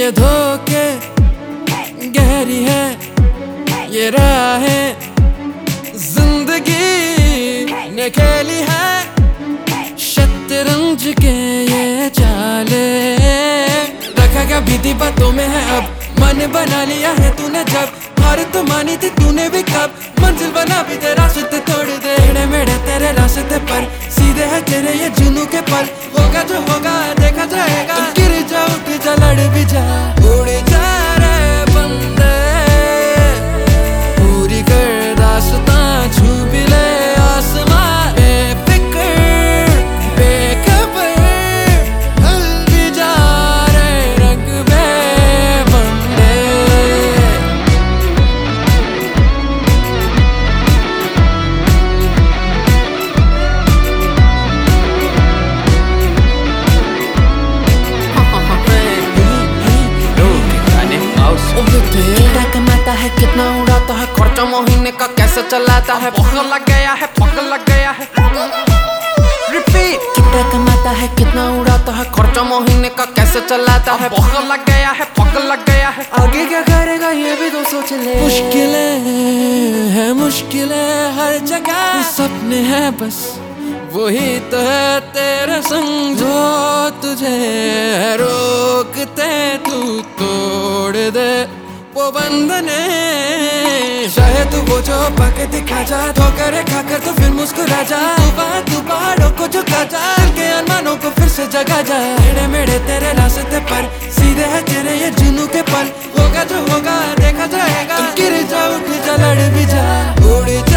ये धोखे गहरी है ये राहें जिंदगी ने खेली है शतरंज के ये चाले। रखा क्या बीती बातों में है अब मन बना लिया है तूने जब हार तो मानी थी तूने भी कब मंजिल बना भी तेरा रास्ते तोड़ दे टेढ़े मेढ़े तेरे रास्ते पर सीधे है तेरे ये जुनू के पल होगा जो होगा देखा जाएगा गिर जा उठ जा लड़ भी जा उड़ जा रे बंदे पूरी कर दास्तां छू भी ले आसमां बेफिक्र बेखबर ढल भी जा रे रंग में बंदे। कितना कमाता है कितना उड़ाता है खर्चा महीने का कैसे चलाता है भूख लग गया है भूख लग गया है रिपीट। कितना कमाता है कितना उड़ाता है खर्चा महीने का कैसे चलाता है भूख लग गया है भूख लग गया है आगे क्या करेगा ये भी तो सोच ले। मुश्किलें हर जगह सपने हैं बस वही तो है तेरा संग जो तुझे रोकते तू तोड़ दे वो बंधने चाहे तू वो जो पाके दिखा जा ठोकर खाकर तो फिर मुस्कुरा जा तू पहाड़ों को झुका जा के अरमानों को फिर से जगा जा टेढ़े मेढ़े तेरे रास्ते पर सीधे है तेरे ये जुनू के पल होगा जो होगा देखा जाएगा गिर जा उठ जा लड़ भी जा उड़ जा।